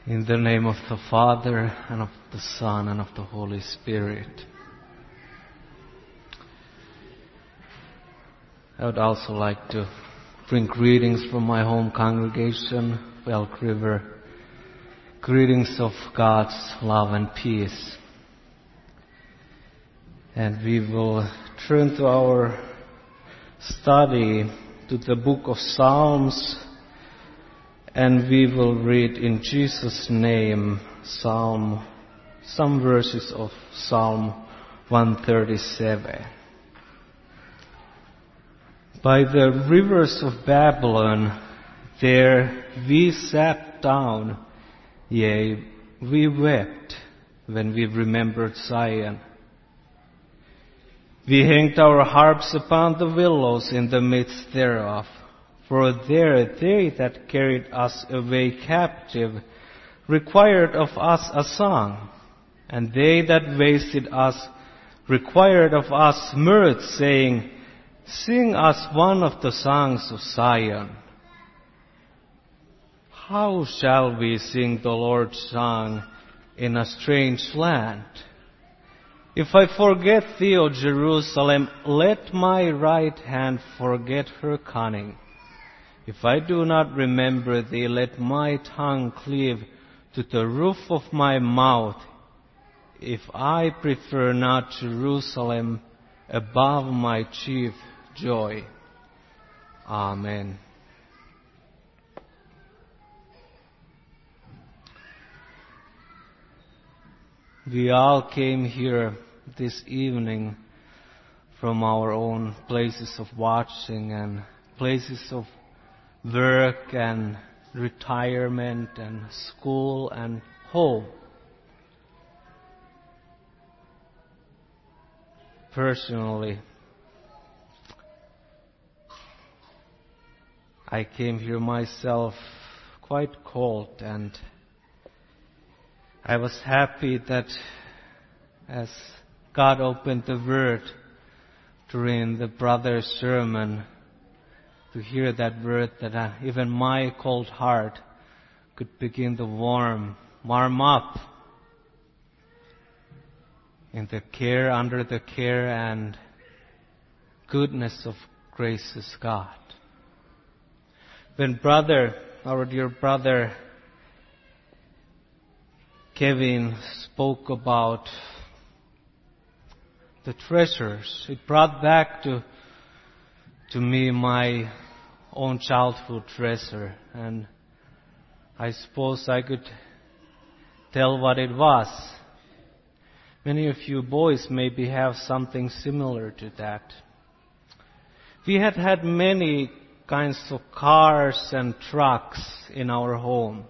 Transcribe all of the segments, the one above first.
In the name of the Father, and of the Son, and of the Holy Spirit. I would also like to bring greetings from my home congregation, Elk River. Greetings of God's love and peace. And we will turn to our study to the book of Psalms, and we will read in Jesus' name some verses of Psalm 137. By the rivers of Babylon, there we sat down, yea, we wept when we remembered Zion. We hanged our harps upon the willows in the midst thereof. For there they that carried us away captive required of us a song, and they that wasted us required of us mirth, saying, Sing us one of the songs of Zion. How shall we sing the Lord's song in a strange land? If I forget thee, O Jerusalem, let my right hand forget her cunning. If I do not remember thee, let my tongue cleave to the roof of my mouth. If I prefer not Jerusalem above my chief joy. Amen. We all came here this evening from our own places of watching and places of work and retirement and school and home. Personally, I came here myself quite cold, and I was happy that as God opened the Word during the brother's sermon, to hear that word, that even my cold heart could begin to warm up in the care, under the care and goodness of gracious God. When our dear brother Kevin spoke about the treasures, it brought back to me my own childhood treasure, and I suppose I could tell what it was. Many of you boys maybe have something similar to that. We had many kinds of cars and trucks in our home.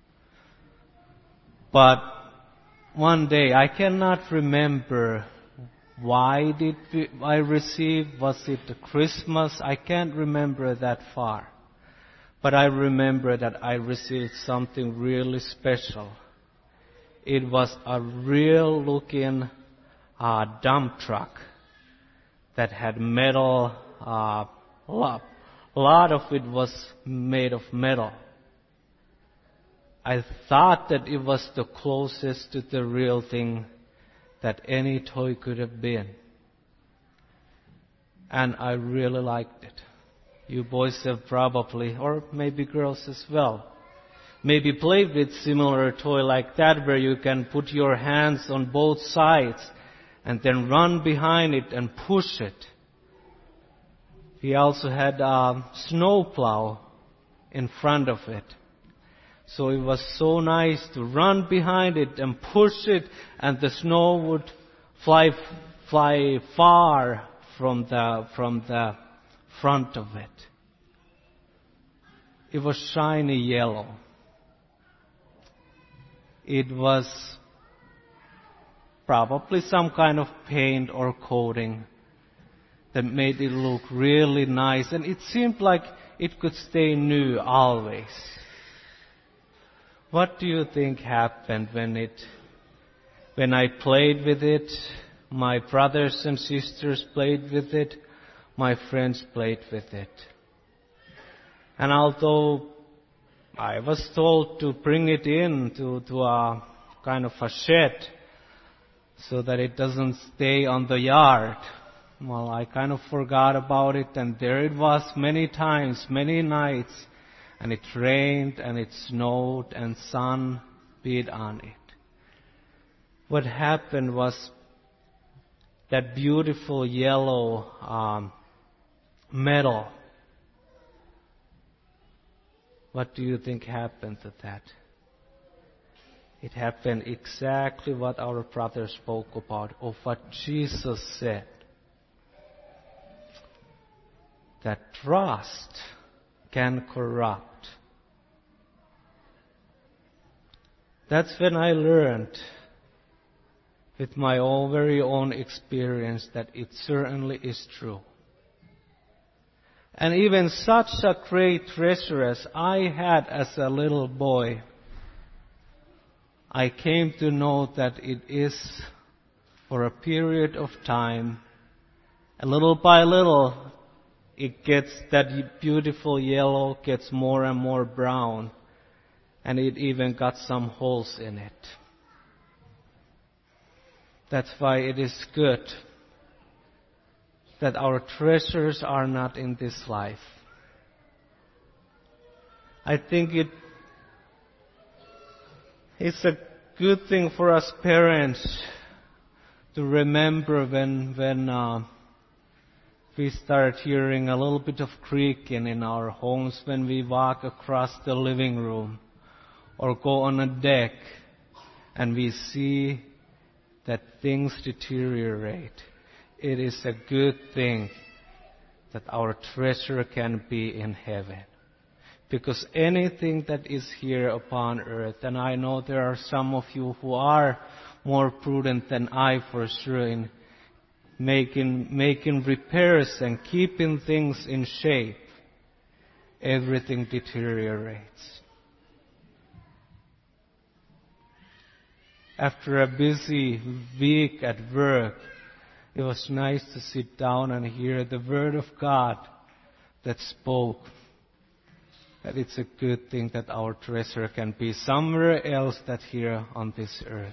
But one day, I cannot remember why did I receive? Was it Christmas? I can't remember that far. But I remember that I received something really special. It was a real looking dump truck that had metal. A lot of it was made of metal. I thought that it was the closest to the real thing that any toy could have been. And I really liked it. You boys have probably, or maybe girls as well, maybe played with similar toy like that, where you can put your hands on both sides and then run behind it and push it. We also had a snowplow in front of it. So it was so nice to run behind it and push it, and the snow would fly far from the front of it. It was shiny yellow. It was probably some kind of paint or coating that made it look really nice, and it seemed like it could stay new always. What do you think happened when I played with it? My brothers and sisters played with it. My friends played with it. And although I was told to bring it in to a kind of a shed so that it doesn't stay on the yard. Well, I kind of forgot about it, and there it was many times, many nights, and it rained and it snowed and sun beat on it. What happened was that beautiful yellow metal. What do you think happened to that? It happened exactly what our brother spoke about, of what Jesus said. That trust can corrupt. That's when I learned, with my own very own experience, that it certainly is true. And even such a great treasure as I had as a little boy, I came to know that it is for a period of time, and little by little, it gets, that beautiful yellow gets more and more brown, and it even got some holes in it. That's why it is good that our treasures are not in this life. I think it's a good thing for us parents to remember when we start hearing a little bit of creaking in our homes when we walk across the living room or go on a deck and we see that things deteriorate. It is a good thing that our treasure can be in heaven. Because anything that is here upon earth, and I know there are some of you who are more prudent than I for sure in making repairs and keeping things in shape, everything deteriorates. After a busy week at work, it was nice to sit down and hear the Word of God that spoke that it's a good thing that our treasure can be somewhere else than here on this earth.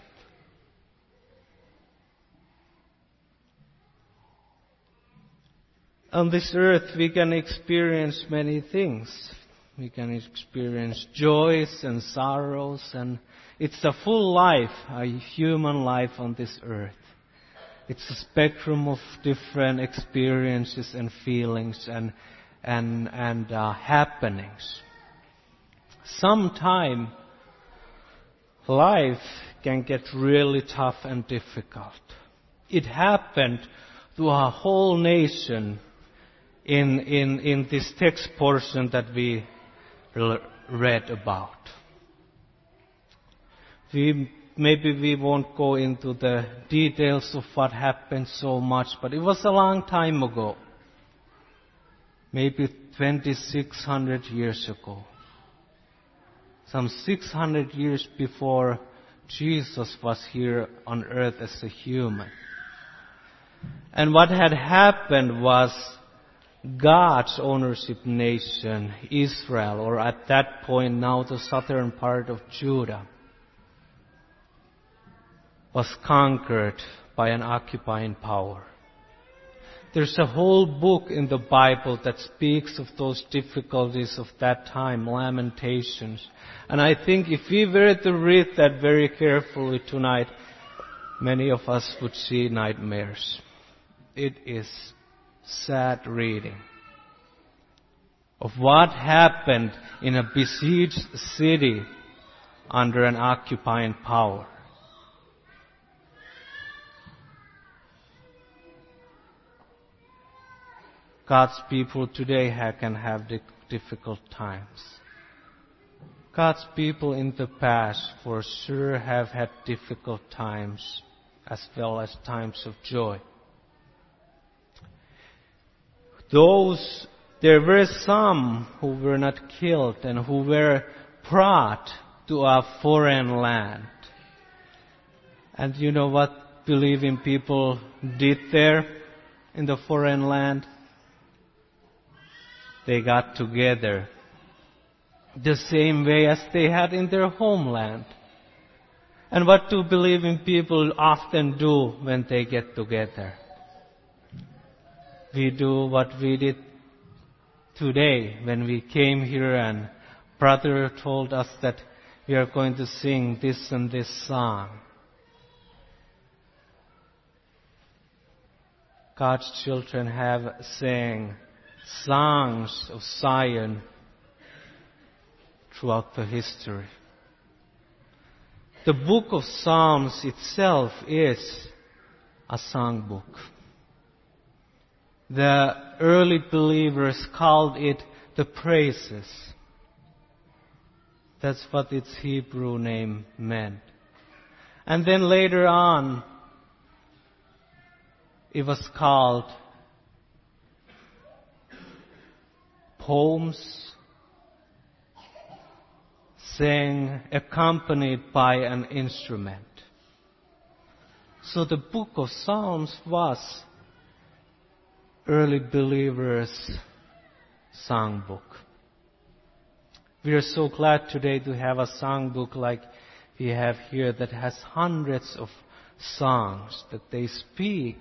On this earth we can experience many things. We can experience joys and sorrows, and it's a full life, a human life on this earth. It's a spectrum of different experiences and feelings and happenings. Sometime life can get really tough and difficult. It happened to a whole nation in this text portion that we read about. Maybe we won't go into the details of what happened so much, but it was a long time ago. Maybe 2,600 years ago. Some 600 years before Jesus was here on earth as a human. And what had happened was God's ownership nation, Israel, or at that point now the southern part of Judah, was conquered by an occupying power. There's a whole book in the Bible that speaks of those difficulties of that time, Lamentations. And I think if we were to read that very carefully tonight, many of us would see nightmares. It is sad reading of what happened in a besieged city under an occupying power. God's people today can have difficult times. God's people in the past for sure have had difficult times as well as times of joy. There were some who were not killed and who were brought to a foreign land. And you know what believing people did there in the foreign land? They got together the same way as they had in their homeland. And what do believing people often do when they get together? We do what we did today when we came here and brother told us that we are going to sing this and this song. God's children have sang songs of Zion throughout the history. The book of Psalms itself is a songbook. The early believers called it the praises. That's what its Hebrew name meant. And then later on, it was called poems, sang accompanied by an instrument. So the book of Psalms was early believers' songbook. We are so glad today to have a songbook like we have here that has hundreds of songs that they speak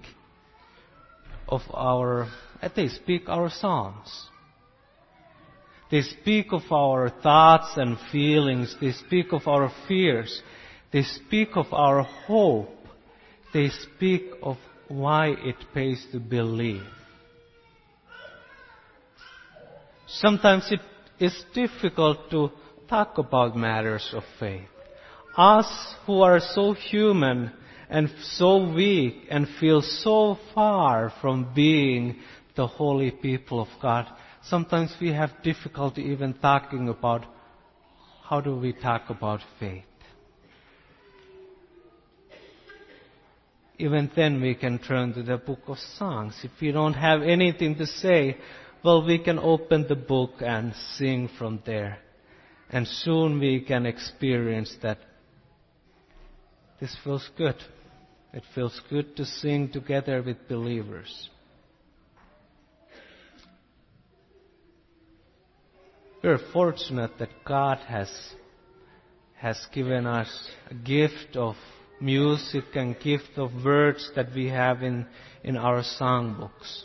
our songs. They speak of our thoughts and feelings. They speak of our fears. They speak of our hope. They speak of why it pays to believe. Sometimes it is difficult to talk about matters of faith. Us who are so human and so weak and feel so far from being the holy people of God, sometimes we have difficulty even talking about how do we talk about faith. Even then we can turn to the book of songs. If we don't have anything to say, well, we can open the book and sing from there. And soon we can experience that this feels good. It feels good to sing together with believers. We're fortunate that God has given us a gift of music and gift of words that we have in our songbooks.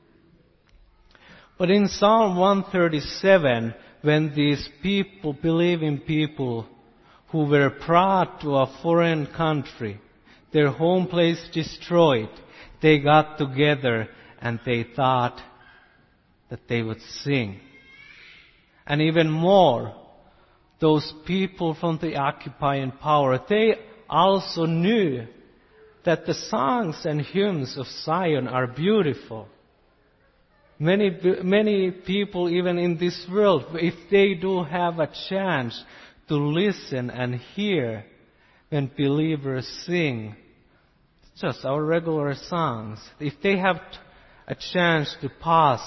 But in Psalm 137, when these people, believing people who were brought to a foreign country, their home place destroyed, they got together and they thought that they would sing. And even more, those people from the occupying power, they also knew that the songs and hymns of Zion are beautiful. Many people, even in this world, if they do have a chance to listen and hear when believers sing, just our regular songs, if they have a chance to pause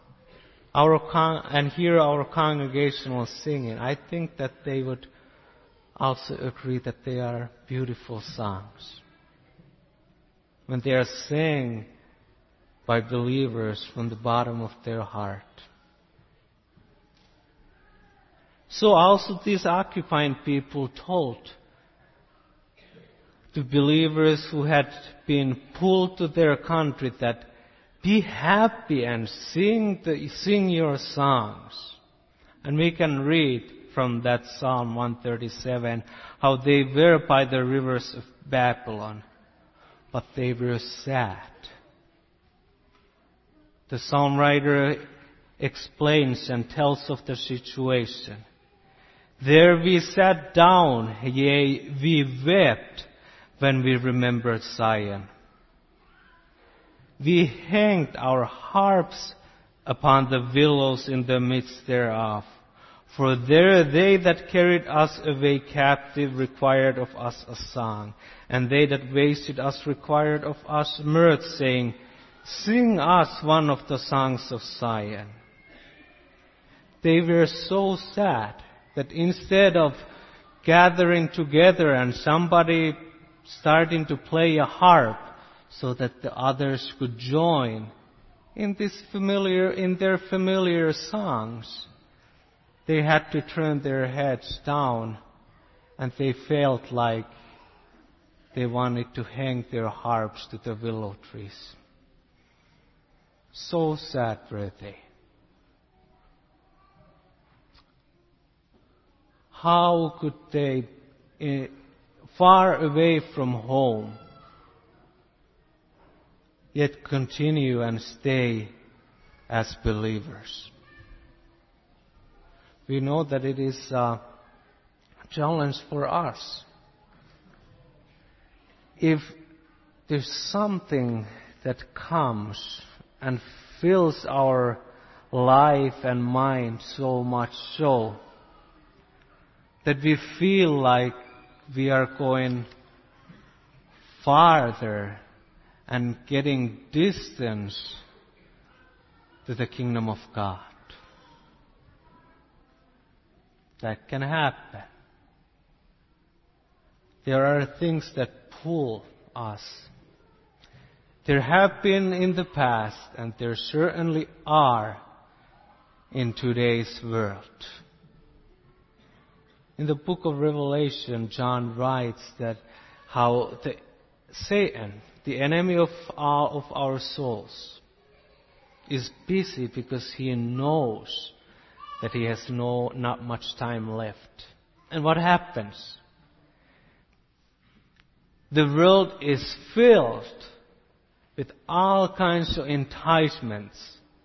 and hear our congregational singing, I think that they would also agree that they are beautiful songs. When they are sang by believers from the bottom of their heart. So also these occupying people told the believers who had been pulled to their country that be happy and sing your songs. And we can read from that Psalm 137 how they were by the rivers of Babylon, but they were sad. The psalm writer explains and tells of the situation. There we sat down, yea, we wept when we remembered Zion. We hanged our harps upon the willows in the midst thereof. For there they that carried us away captive required of us a song, and they that wasted us required of us mirth, saying, Sing us one of the songs of Zion. They were so sad that instead of gathering together and somebody starting to play a harp so that the others could join in their familiar songs, they had to turn their heads down, and they felt like they wanted to hang their harps to the willow trees. So sad were they. How could they, far away from home, yet continue and stay as believers? We know that it is a challenge for us. If there's something that comes and fills our life and mind so much so that we feel like we are going farther and getting distance to the kingdom of God. That can happen. There are things that pull us. There have been in the past, and there certainly are in today's world. In the book of Revelation, John writes that how Satan, the enemy of our souls, is busy because he knows that he has not much time left. And what happens? The world is filled with all kinds of enticements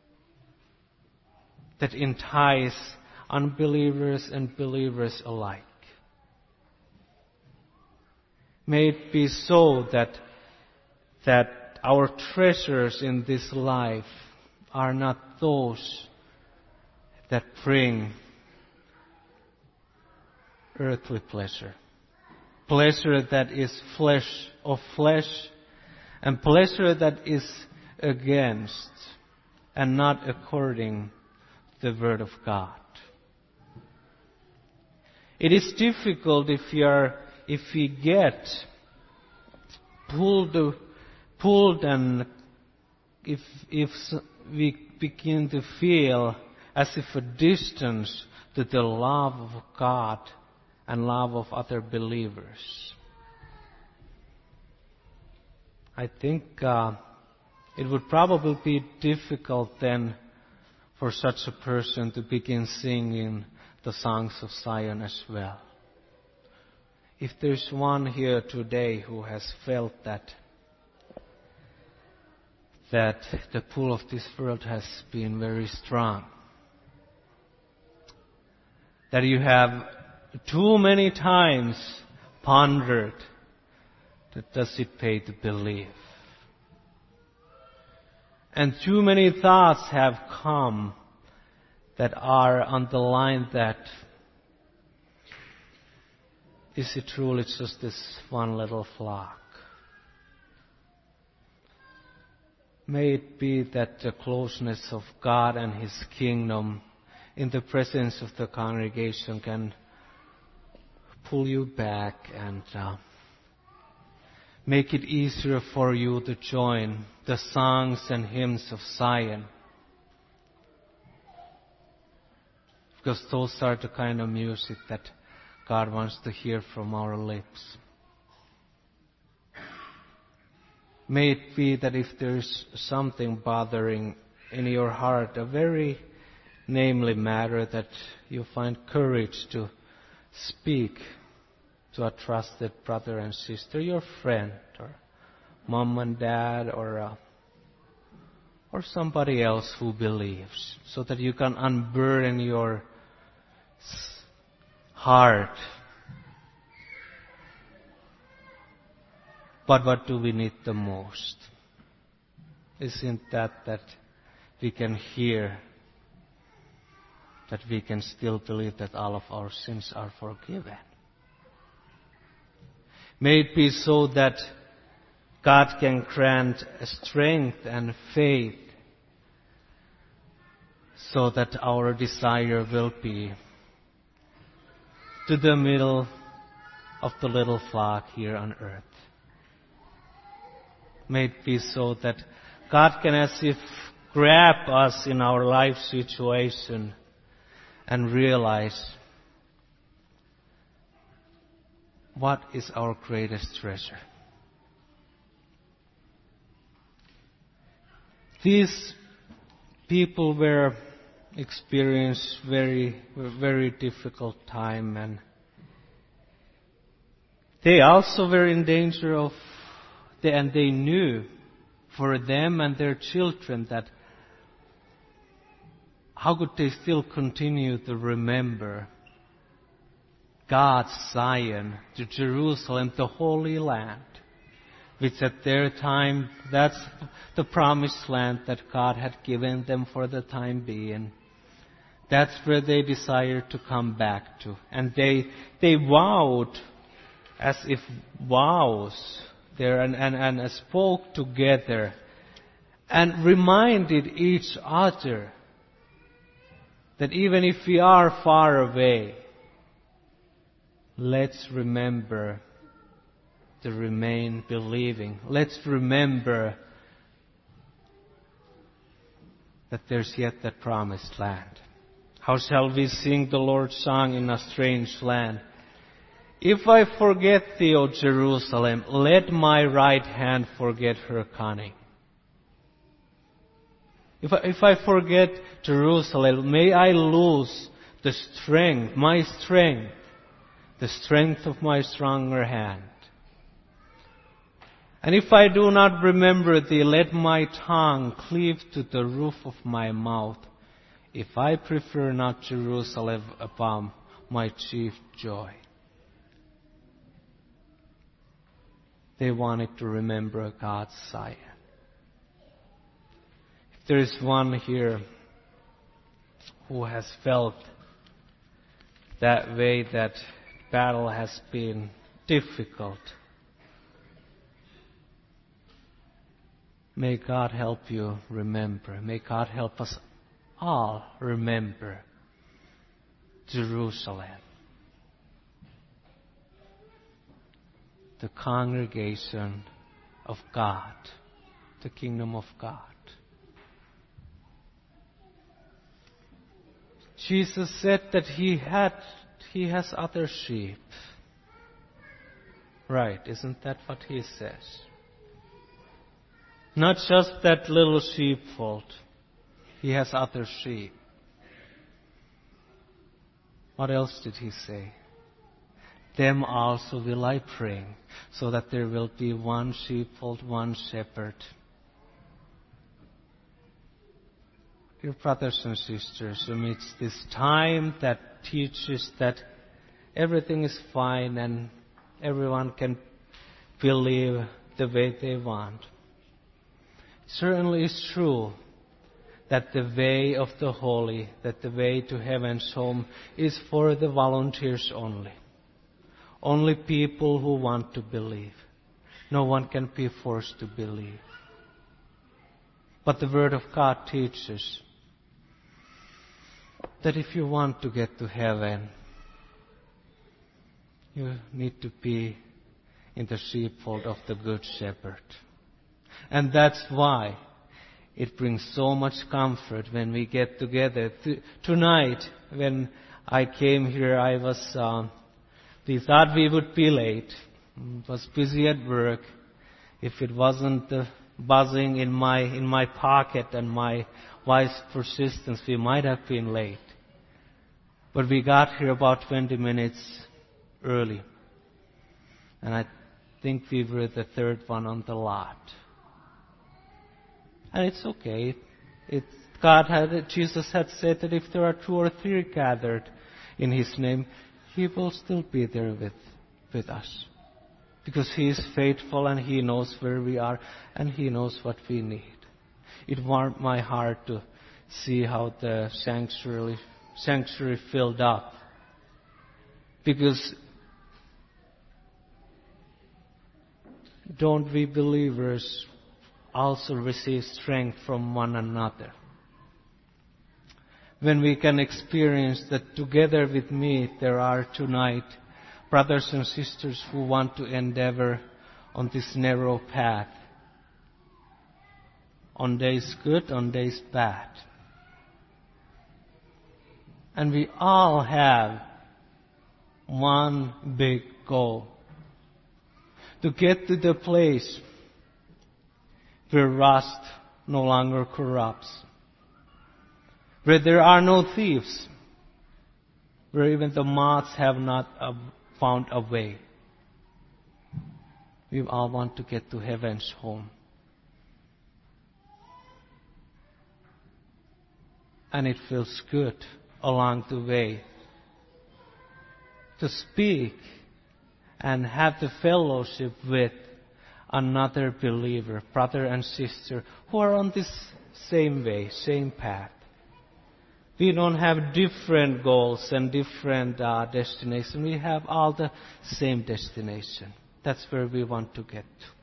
that entice unbelievers and believers alike. May it be so that our treasures in this life are not those that bring earthly pleasure. Pleasure that is of flesh, and pleasure that is against and not according to the Word of God. It is difficult if we get pulled and if we begin to feel as if a distance to the love of God and love of other believers. I think it would probably be difficult then for such a person to begin singing the songs of Zion as well. If there's one here today who has felt that the pull of this world has been very strong, that you have too many times pondered that does it pay to believe, and too many thoughts have come that are on the line that is it truly just this one little flock? May it be that the closeness of God and His kingdom in the presence of the congregation can pull you back and make it easier for you to join the songs and hymns of Zion. Because those are the kind of music that God wants to hear from our lips. May it be that if there's something bothering in your heart, a very namely matter, that you find courage to speak to a trusted brother and sister, your friend, or mom and dad, or somebody else who believes, so that you can unburden your heart. But what do we need the most? Isn't that we can hear, that we can still believe that all of our sins are forgiven? May it be so that God can grant strength and faith so that our desire will be to the middle of the little flock here on earth. May it be so that God can as if grab us in our life situation and realize what is our greatest treasure. These people were experienced very difficult time, and they also were in danger of, and they knew for them and their children that how could they still continue to remember God's Zion, to Jerusalem, the Holy Land, which at their time, that's the promised land that God had given them for the time being. That's where they desired to come back to. And they vowed as if vows there and spoke together and reminded each other that even if we are far away, let's remember to remain believing. Let's remember that there's yet that promised land. How shall we sing the Lord's song in a strange land? If I forget thee, O Jerusalem, let my right hand forget her cunning. If I forget Jerusalem, may I lose the strength, the strength of my stronger hand. And if I do not remember thee, let my tongue cleave to the roof of my mouth, if I prefer not Jerusalem upon my chief joy. They wanted to remember God's Zion. If there is one here who has felt that way, that battle has been difficult, may God help you remember. May God help us all remember Jerusalem, the congregation of God, the kingdom of God. Jesus said that He has other sheep. Right, isn't that what He says? Not just that little sheepfold. He has other sheep. What else did He say? Them also will I bring, so that there will be one sheepfold, one shepherd. Dear brothers and sisters, amidst this time that teaches that everything is fine and everyone can believe the way they want, it certainly is true that the way of the holy, that the way to heaven's home is for the volunteers only. Only people who want to believe. No one can be forced to believe. But the Word of God teaches that if you want to get to heaven, you need to be in the sheepfold of the Good Shepherd. And that's why it brings so much comfort when we get together. Tonight, when I came here, we thought we would be late. I was busy at work. If it wasn't the buzzing in my pocket and my wife's persistence, we might have been late. But we got here about 20 minutes early. And I think we were the third one on the lot. And it's okay. Jesus had said that if there are 2 or 3 gathered in His name, He will still be there with us. Because He is faithful and He knows where we are and He knows what we need. It warmed my heart to see how the sanctuary filled up. Because don't we believers also receive strength from one another? When we can experience that together with me there are tonight brothers and sisters who want to endeavor on this narrow path. On days good, on days bad. And we all have one big goal: to get to the place where rust no longer corrupts, where there are no thieves, where even the moths have not found a way. We all want to get to heaven's home. And it feels good along the way to speak and have the fellowship with another believer, brother and sister, who are on this same way, same path. We don't have different goals and different destinations. We have all the same destination. That's where we want to get to.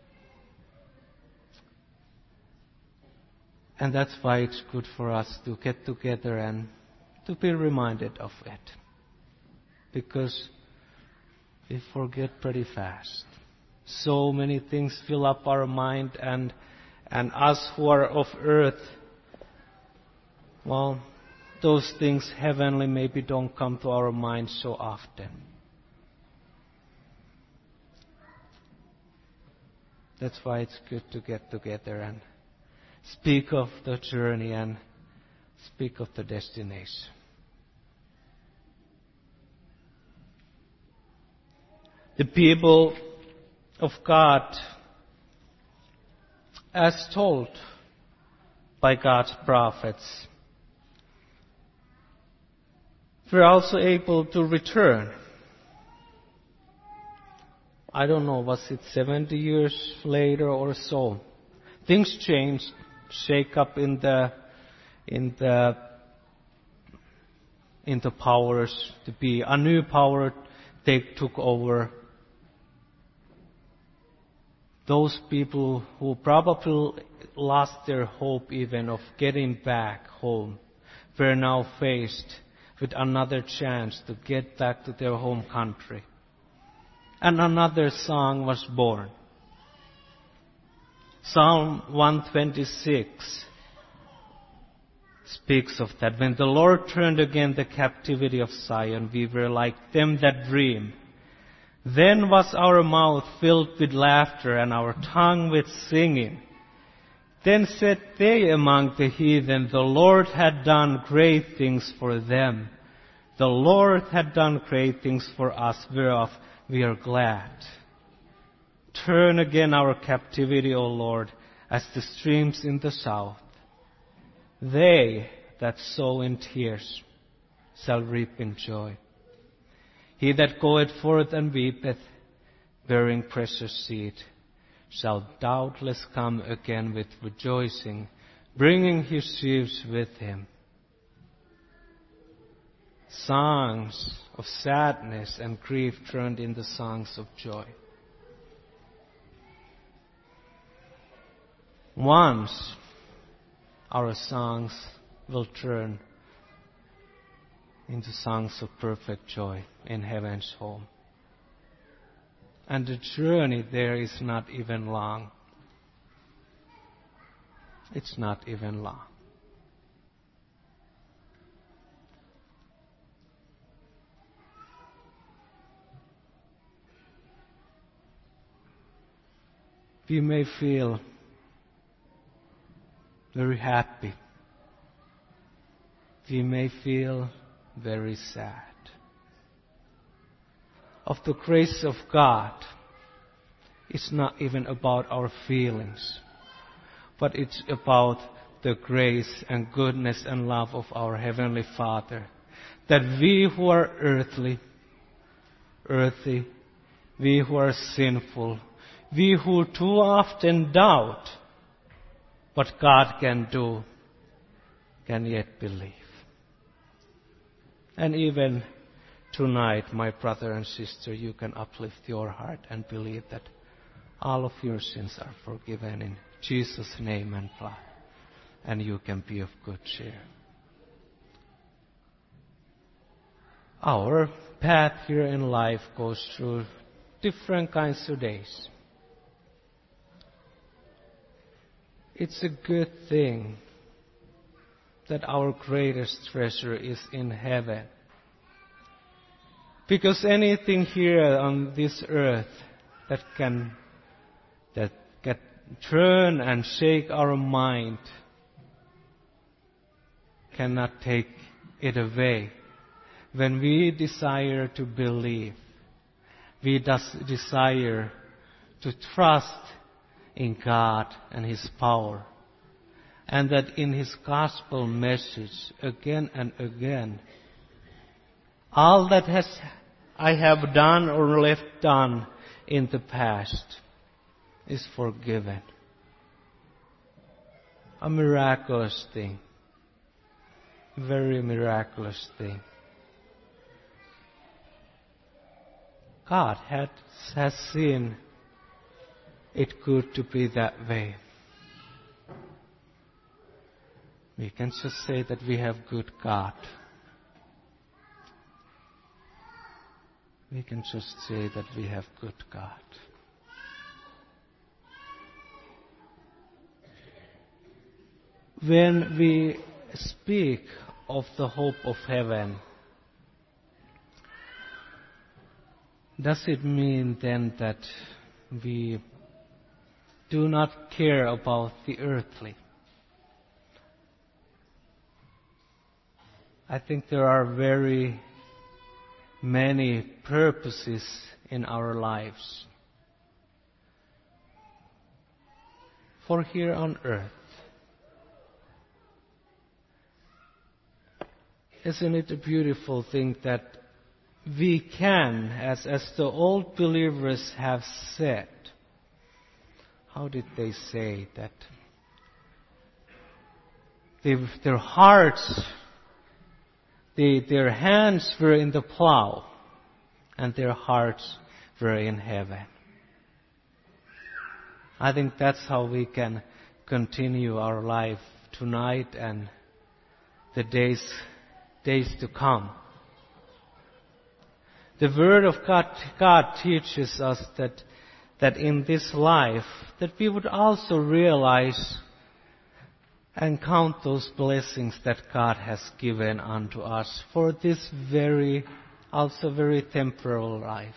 And that's why it's good for us to get together and to be reminded of it. Because we forget pretty fast. So many things fill up our mind, and us who are of earth, well, those things heavenly maybe don't come to our mind so often. That's why it's good to get together and speak of the journey and speak of the destination. The people of God, as told by God's prophets, were also able to return. I don't know, was it 70 years later or so? Things changed, shake up in the powers to be. A new power took over. Those people who probably lost their hope even of getting back home were now faced with another chance to get back to their home country. And another song was born. Psalm 126 speaks of that. When the Lord turned again the captivity of Zion, we were like them that dream. Then was our mouth filled with laughter and our tongue with singing. Then said they among the heathen, the Lord had done great things for them. The Lord had done great things for us, whereof we are glad. Turn again our captivity, O Lord, as the streams in the south. They that sow in tears shall reap in joy. He that goeth forth and weepeth, bearing precious seed, shall doubtless come again with rejoicing, bringing his sheaves with him. Songs of sadness and grief turned into songs of joy. Once our songs will turn into songs of perfect joy in heaven's home. And the journey there is not even long. It's not even long. We may feel very happy. We may feel very sad. Of the grace of God, it's not even about our feelings, but it's about the grace and goodness and love of our Heavenly Father. That we who are earthy, we who are sinful, we who too often doubt what God can do, can yet believe. And even tonight, my brother and sister, you can uplift your heart and believe that all of your sins are forgiven in Jesus' name and blood. And you can be of good cheer. Our path here in life goes through different kinds of days. It's a good thing that our greatest treasure is in heaven. Because anything here on this earth that can turn and shake our mind cannot take it away. When we desire to believe, we desire to trust in God and His power, and that in His gospel message again and again, all that I have done or left done in the past is forgiven. A miraculous thing. Very miraculous thing. God has seen it good to be that way. We can just say that we have good God. We can just say that we have good God. When we speak of the hope of heaven, does it mean then that we do not care about the earthly? I think there are very many purposes in our lives for here on earth. Isn't it a beautiful thing that we can, as the old believers have said, how did they say that? Their hearts, their hands were in the plow, and their hearts were in heaven. I think that's how we can continue our life tonight and the days to come. The Word of God teaches us that in this life, that we would also realize and count those blessings that God has given unto us for this also very temporal life.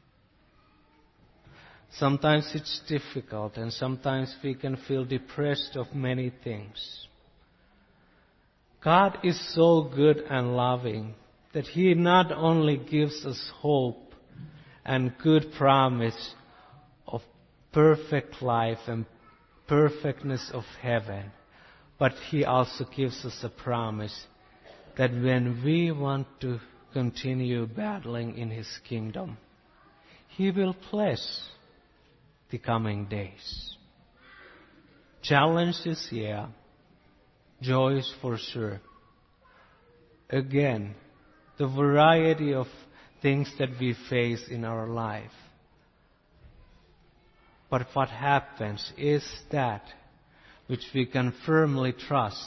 Sometimes it's difficult, and sometimes we can feel depressed of many things. God is so good and loving that He not only gives us hope and good promise of perfect life and perfectness of heaven, but He also gives us a promise that when we want to continue battling in His kingdom, He will bless the coming days. Challenges, yeah. Joys for sure. Again, the variety of things that we face in our life. But what happens is that which we can firmly trust.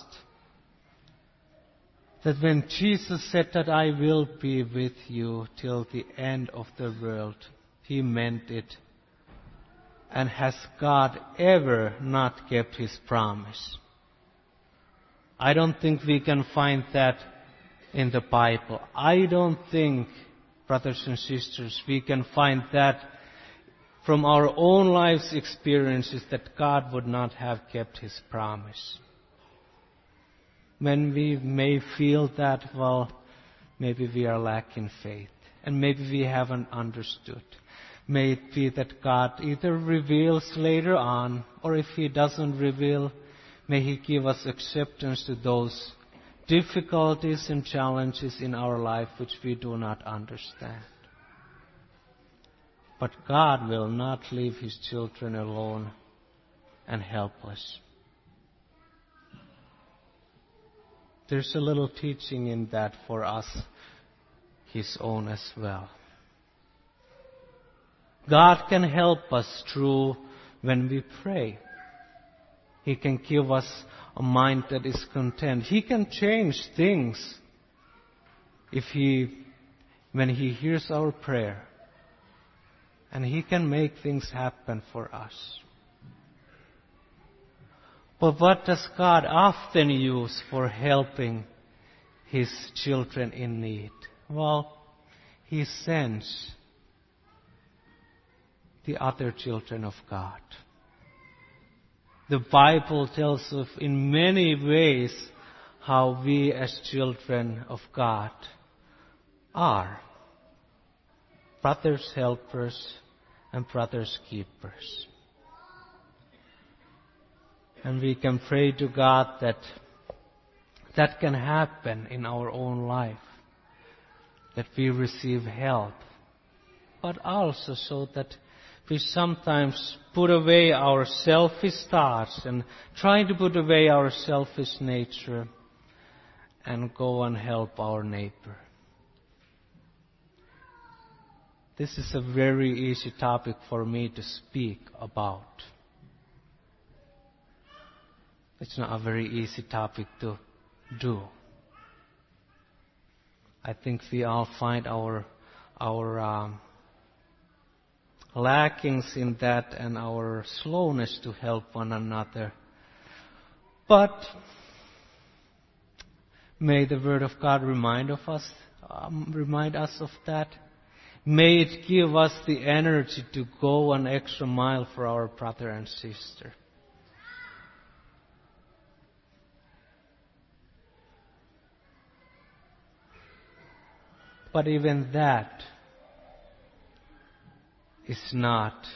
That when Jesus said that I will be with you till the end of the world, He meant it. And has God ever not kept His promise? I don't think we can find that in the Bible. I don't think, brothers and sisters, we can find that from our own life's experiences that God would not have kept His promise. When we may feel that, well, maybe we are lacking faith, and maybe we haven't understood. May it be that God either reveals later on, or if He doesn't reveal, may He give us acceptance to those difficulties and challenges in our life which we do not understand. But God will not leave His children alone and helpless. There's a little teaching in that for us, His own as well. God can help us through when we pray. He can give us a mind that is content. He can change things when He hears our prayer. And He can make things happen for us. But what does God often use for helping His children in need? Well, He sends the other children of God. The Bible tells us in many ways how we as children of God are. Brothers helpers and brothers keepers. And we can pray to God that that can happen in our own life. That we receive help. But also so that we sometimes put away our selfish thoughts and try to put away our selfish nature and go and help our neighbor. This is a very easy topic for me to speak about. It's not a very easy topic to do. I think we all find our lackings in that and our slowness to help one another. But may the Word of God remind us of that. May it give us the energy to go an extra mile for our brother and sister. But even that is not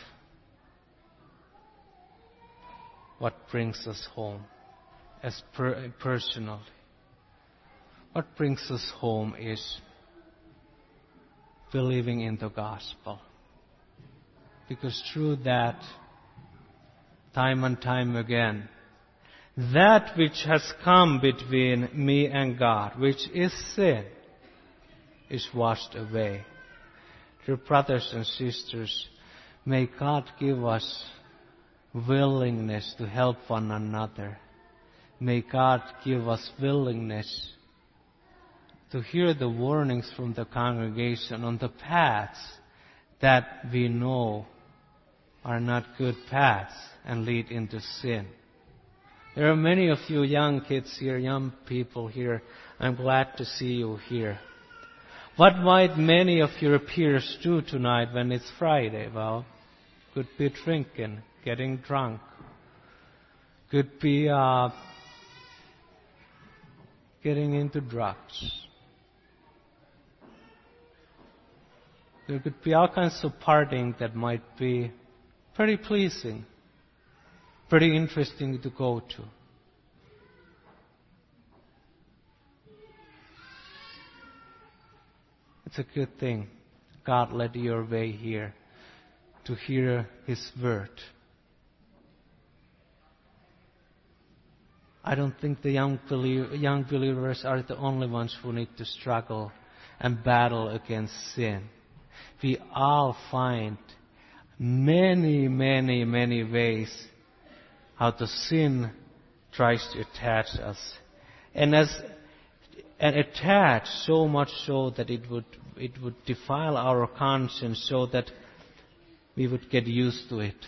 what brings us home as personally. What brings us home is believing in the gospel. Because through that, time and time again, that which has come between me and God, which is sin, is washed away. Dear brothers and sisters, may God give us willingness to help one another. May God give us willingness to hear the warnings from the congregation on the paths that we know are not good paths and lead into sin. There are many of you young kids here, young people here. I'm glad to see you here. What might many of your peers do tonight when it's Friday? Well, could be drinking, getting drunk. Could be getting into drugs. There could be all kinds of partying that might be pretty pleasing, pretty interesting to go to. It's a good thing God led your way here to hear His word. I don't think the young believers are the only ones who need to struggle and battle against sin. We all find many ways how the sin tries to attach us. And attach so much so that it would defile our conscience so that we would get used to it.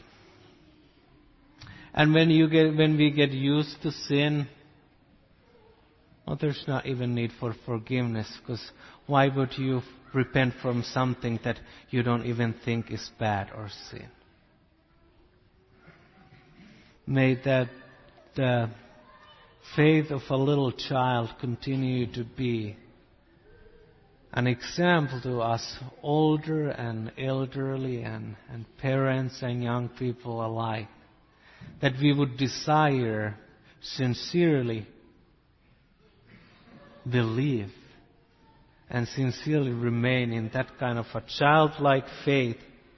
And when we get used to sin, well, there's not even need for forgiveness, because why would you repent from something that you don't even think is bad or sin? May that the faith of a little child continue to be an example to us older and elderly and parents and young people alike, that we would desire sincerely believe and sincerely remain in that kind of a childlike faith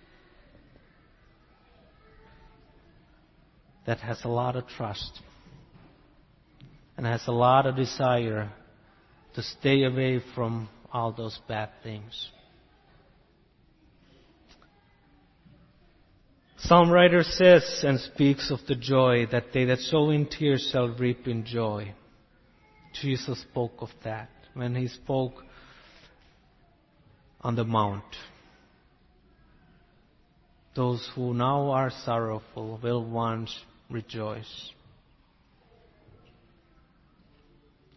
that has a lot of trust and has a lot of desire to stay away from all those bad things. Psalm writer says and speaks of the joy that they that sow in tears shall reap in joy. Jesus spoke of that when He spoke on the mount. Those who now are sorrowful will once rejoice.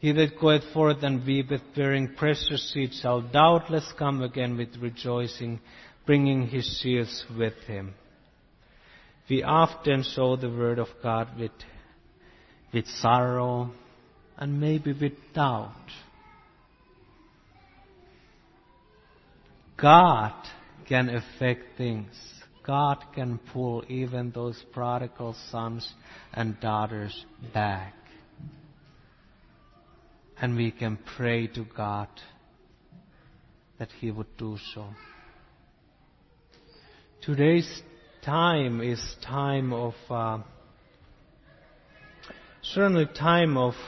He that goeth forth and weepeth, bearing precious seed, shall doubtless come again with rejoicing, bringing his sheaves with him. We often show the word of God with sorrow and maybe with doubt. God can affect things. God can pull even those prodigal sons and daughters back. And we can pray to God that He would do so. Today's time is time of, certainly time of,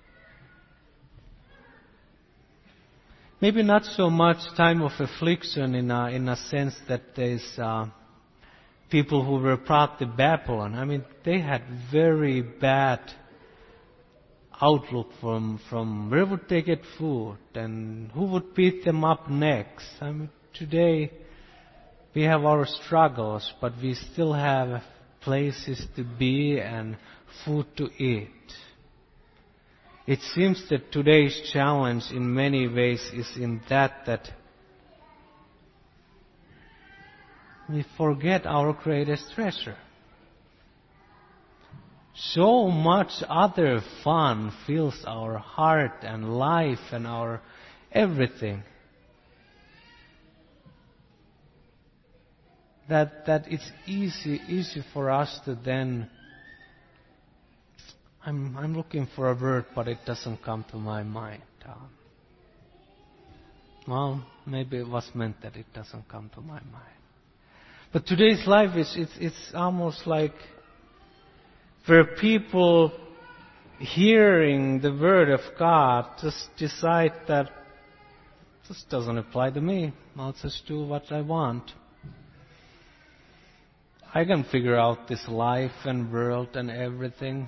maybe not so much time of affliction in a sense that there's people who were brought to Babylon. I mean, they had very bad outlook from where would they get food and who would beat them up next. I mean, today we have our struggles, but we still have places to be and food to eat. It seems that today's challenge in many ways is in that we forget our greatest treasure. So much other fun fills our heart and life and our everything that it's easy for us to then, I'm looking for a word, but it doesn't come to my mind. Well, maybe it was meant that it doesn't come to my mind. But today's life it's almost like where people hearing the word of God just decide that this doesn't apply to me. I'll just do what I want. I can figure out this life and world and everything.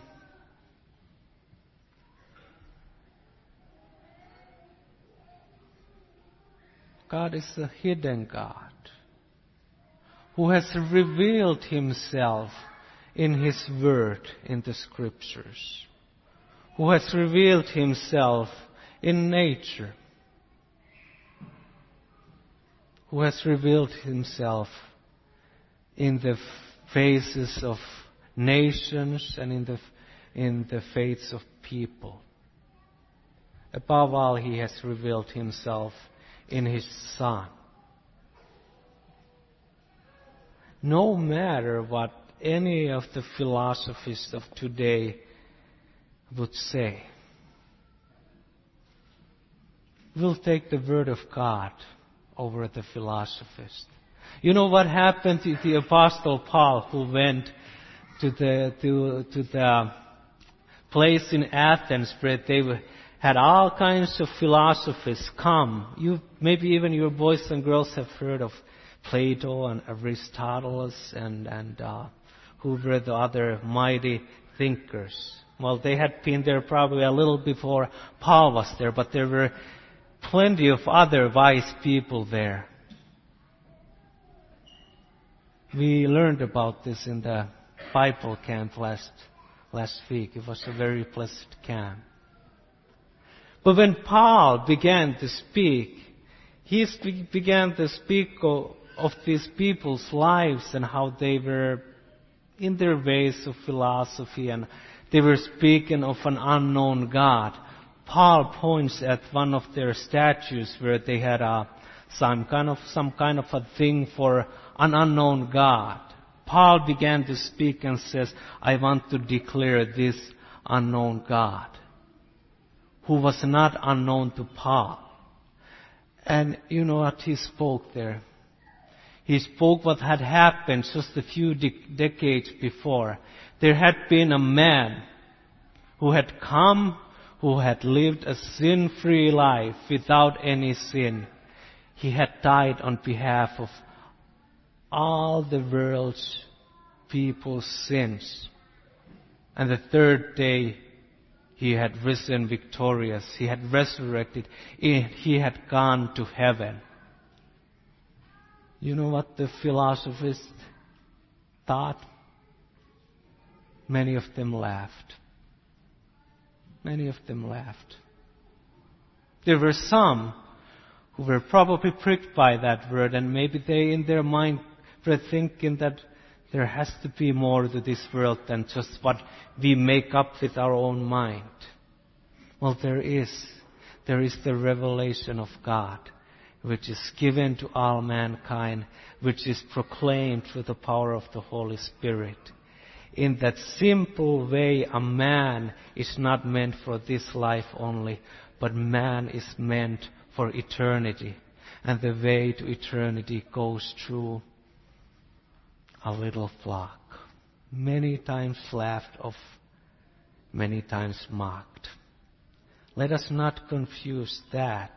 God is a hidden God who has revealed Himself in His Word, in the Scriptures, who has revealed Himself in nature, who has revealed Himself in the faces of nations and in the faces of people. Above all, He has revealed Himself in His Son. No matter what any of the philosophies of today would say, we'll take the Word of God over the philosophies. You know what happened to the Apostle Paul, who went to the place in Athens where they had all kinds of philosophies come. Maybe even your boys and girls have heard of Plato and Aristotle and who were the other mighty thinkers. Well, they had been there probably a little before Paul was there, but there were plenty of other wise people there. We learned about this in the Bible camp last week. It was a very pleasant camp. But when Paul began to speak, he began to speak of these people's lives and how they were in their ways of philosophy, and they were speaking of an unknown God. Paul points at one of their statues where they had some kind of a thing for an unknown God. Paul began to speak and says, I want to declare this unknown God, who was not unknown to Paul. And you know what he spoke there? He spoke what had happened just a few decades before. There had been a man who had come, who had lived a sin-free life without any sin. He had died on behalf of all the world's people's sins. And the third day, He had risen victorious. He had resurrected. He had gone to heaven. You know what the philosophers thought? Many of them laughed. Many of them laughed. There were some who were probably pricked by that word, and maybe they in their mind were thinking that there has to be more to this world than just what we make up with our own mind. Well, there is. There is the revelation of God, which is given to all mankind, which is proclaimed through the power of the Holy Spirit. In that simple way, a man is not meant for this life only, but man is meant for eternity. And the way to eternity goes through a little flock, many times laughed off, many times mocked. Let us not confuse that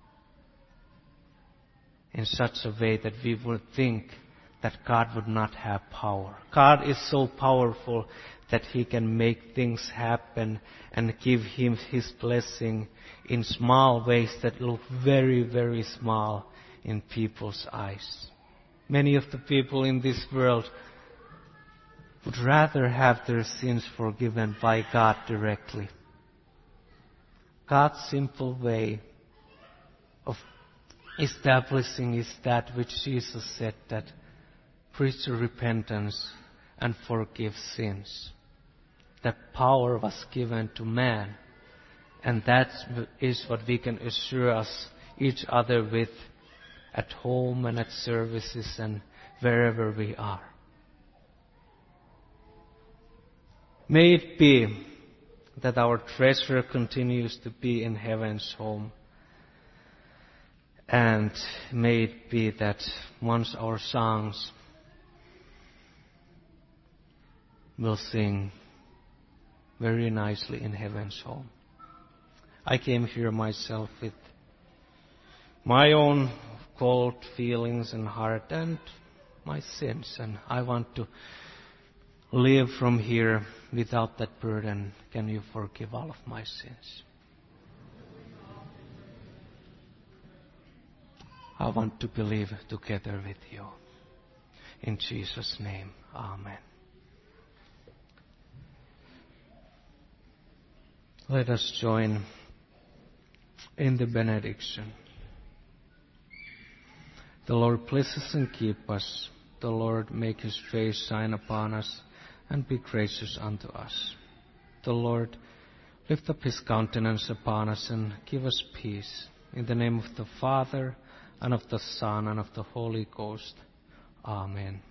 in such a way that we would think that God would not have power. God is so powerful that He can make things happen and give Him His blessing in small ways that look very, very small in people's eyes. Many of the people in this world would rather have their sins forgiven by God directly. God's simple way of establishing is that which Jesus said, that preach repentance and forgive sins. That power was given to man, and that is what we can assure us each other with at home and at services and wherever we are. May it be that our treasure continues to be in heaven's home. And may it be that once our songs will sing very nicely in heaven's home. I came here myself with my own cold feelings and heart and my sins, and I want to live from here without that burden. Can you forgive all of my sins? I want to believe together with you. In Jesus' name, amen. Let us join in the benediction. The Lord bless us and keep us. The Lord make His face shine upon us and be gracious unto us. The Lord lift up His countenance upon us and give us peace. In the name of the Father, and of the Son, and of the Holy Ghost. Amen.